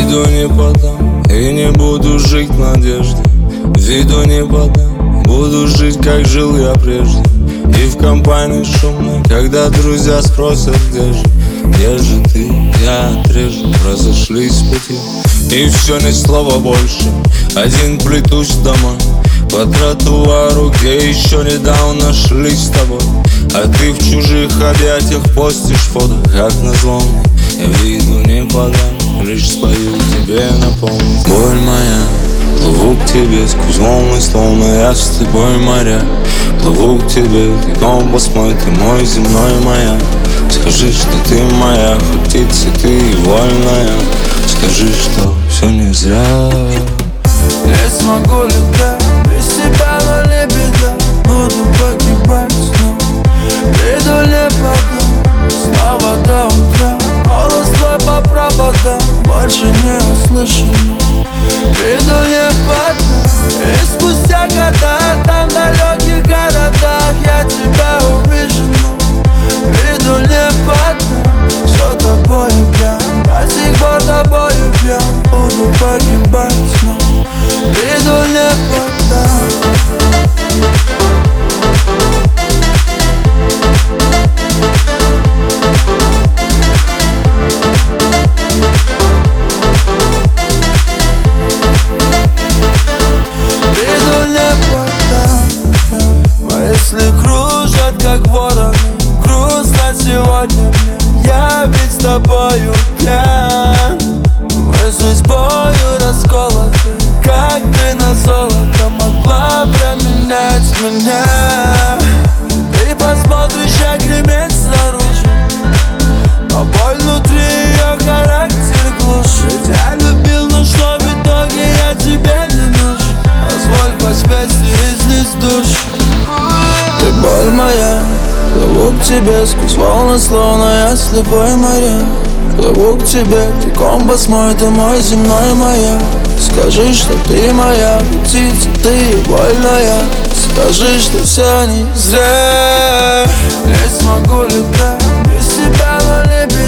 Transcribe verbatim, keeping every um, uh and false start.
Виду не подам и не буду жить в надежде. Виду не подам, буду жить, как жил я прежде. И в компании шумной, когда друзья спросят, где же, где же ты, я отрежу. Разошлись пути, и все, ни слова больше. Один плетусь домой по тротуару, где еще недавно шли с тобой. А ты в чужих объятиях постишь фото, как назло мне. Я виду не подам, лишь спою тебе напомнить. Боль моя, плыву к тебе сквозь волны, словно я с тобой моря. Плыву к тебе, ты компас мой, ты мой земной маяк. Скажи, что ты моя, хоть птица ты и вольная. Скажи, что все не зря. Не смогу летать без тебя, но не беда. Буду погибать снова, приду не подам. Снова до утра, голос твой по проводам больше не услышан. Приду не подам, и спустя года там в далеких городах я тебя увижу. Приду не подам, все тобою пьян, до сих пор тобою пьян. Буду погибать снова, приду не подам. Мысли кружат, как вороны, грустно сегодня мне. Я ведь с тобою пьян. Мы судьбою расколоты, как ты на золото могла променять меня. Ты посмотришь, как греметь снаружи, но боль внутри ее характер глушит. Я любил, но что в итоге я тебе не нужен. Позволь поспеть слезни с души. Ты боль моя, плыву к тебе сквозь волны, словно я слепой моря. Плыву к тебе, ты компас мой, ты мой земной маяк. Скажи, что ты моя птица, ты вольная. Скажи, что все не зря. Не смогу летать без тебя, но не без